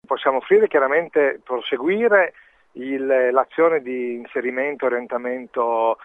Possiamo offrire chiaramente, proseguire l'azione di inserimento, orientamento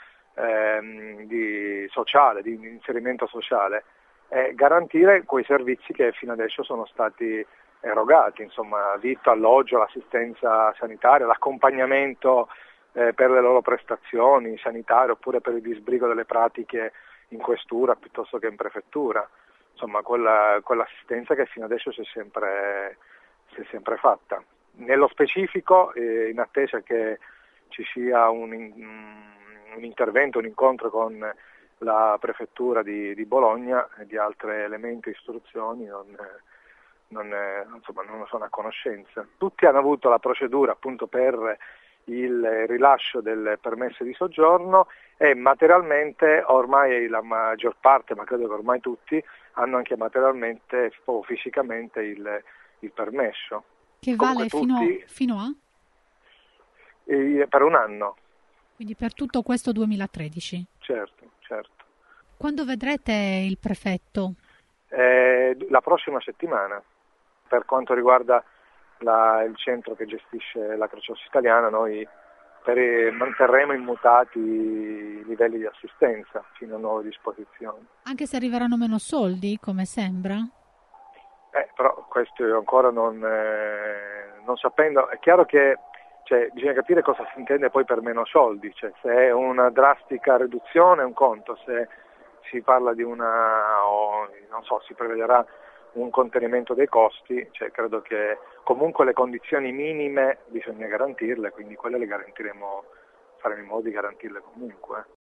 sociale, di inserimento sociale, e garantire quei servizi che fino adesso sono stati erogati, insomma vitto, alloggio, l'assistenza sanitaria, l'accompagnamento per le loro prestazioni sanitarie oppure per il disbrigo delle pratiche in questura piuttosto che in prefettura, insomma quell'assistenza che fino adesso si è sempre fatta. Nello specifico, in attesa che ci sia un intervento, un incontro con la prefettura di Bologna e di altri elementi e istruzioni, non ne sono a conoscenza. Tutti hanno avuto la procedura appunto per il rilascio del permesso di soggiorno e materialmente ormai la maggior parte, ma credo che ormai tutti, hanno anche materialmente o fisicamente il permesso. Che vale fino a? Per un anno. Quindi per tutto questo 2013? Certo. Quando vedrete il prefetto? La prossima settimana. Per quanto riguarda il centro che gestisce la Croce Rossa Italiana, noi manterremo immutati i livelli di assistenza fino a nuove disposizioni. Anche se arriveranno meno soldi, come sembra? Però questo io ancora non sapendo, è chiaro che bisogna capire cosa si intende poi per meno soldi, se è una drastica riduzione è un conto, se si parla di si prevederà un contenimento dei costi, credo che comunque le condizioni minime bisogna garantirle, quindi quelle le garantiremo, faremo in modo di garantirle comunque.